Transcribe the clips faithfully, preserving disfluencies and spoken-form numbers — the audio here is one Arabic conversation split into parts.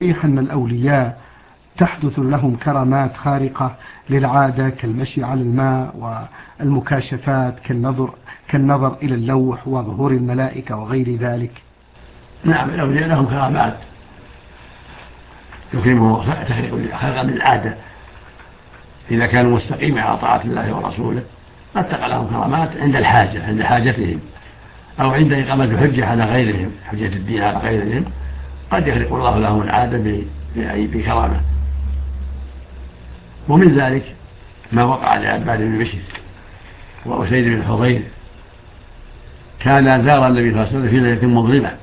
صحيح أن الأولياء تحدث لهم كرامات خارقة للعادة كالمشي على الماء والمكاشفات كالنظر, كالنظر إلى اللوح وظهور الملائكة وغير ذلك؟ نعم، الأولياء لهم كرامات يكرمه خلقا للعادة إذا كانوا مستقيمين على طاعة الله ورسوله. قد تقع لهم كرامات عند الحاجة عند حاجتهم أو عند إقامة الحجة على غيرهم، حجة الدين على غيرهم، قد يخلق الله لهم العادة بكرامة. ومن ذلك ما وقع لعباد بن بشر وأسيد بن حضير. كان زار النبي صلى الله عليه وسلم في ليلة مظلمة،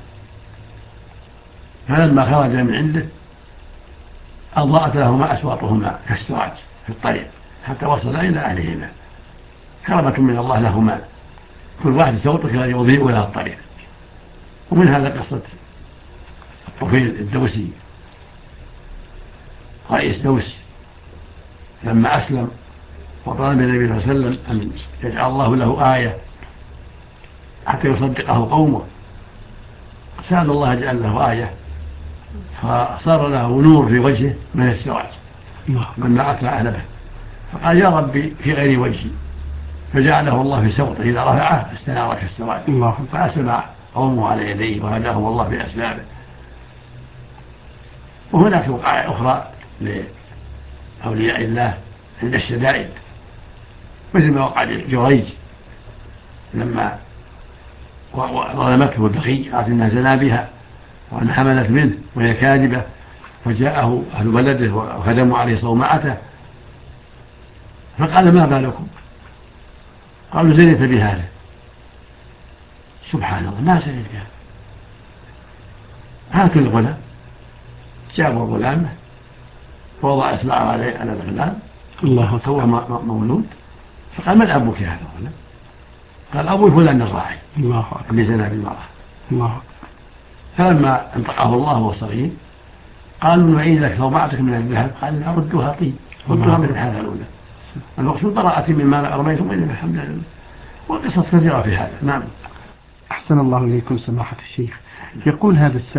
فلما خرج من عنده أضاءت لهما أسواقهما كالسراج في الطريق حتى وصل إلى أهلهما، كرامة من الله لهما، كل واحد سوطه كان يضيء له الطريق. ومن هذا قصة الطفيل الدوسي رئيس دوس لما أسلم وطلب النبي صلى الله عليه وسلم أن يجعل الله له آية حتى يصدقه قومه، سأل الله يجعل له آية، فصار له نور في وجهه من السراج لما أتى أهله، فقال يا ربي في غير وجهي، فجعله الله في سوطه إذا رفعه استنار كالسراج، فأسلم قومه على يديه وهداهم الله بأسبابه. وهناك وقائع أخرى لأولياء الله عند الشدائد، مثل ما وقع لجريج لما ظلمته البغي قالت إنها زنا بها وأن حملت منه وهي كاذبة، فجاءه أهل بلده وخدموا عليه صومعته، فقال ما بالكم؟ قالوا زنيت بهذا. سبحان الله، ما زنيت بها، هاتوا الغلام. جابوا الغلام ووضع إصبعه على الغلام، الله هو مولود، فقال من أبوك يا هذا الغلام؟ قال أبوي فلان الراعي اللي زنى بالمرأة. الله. فلما انطقه الله وهو صغير قالوا نعيد لك صومعتك من الذهب، قال ردوها طين، ردوها مثل هذا الأولى. المقصود براءة مما رميتم إلى الحمد لله. وقصص كثيرة في هذا. نعم. أحسن الله إليكم سماحة الشيخ. يقول هذا السائل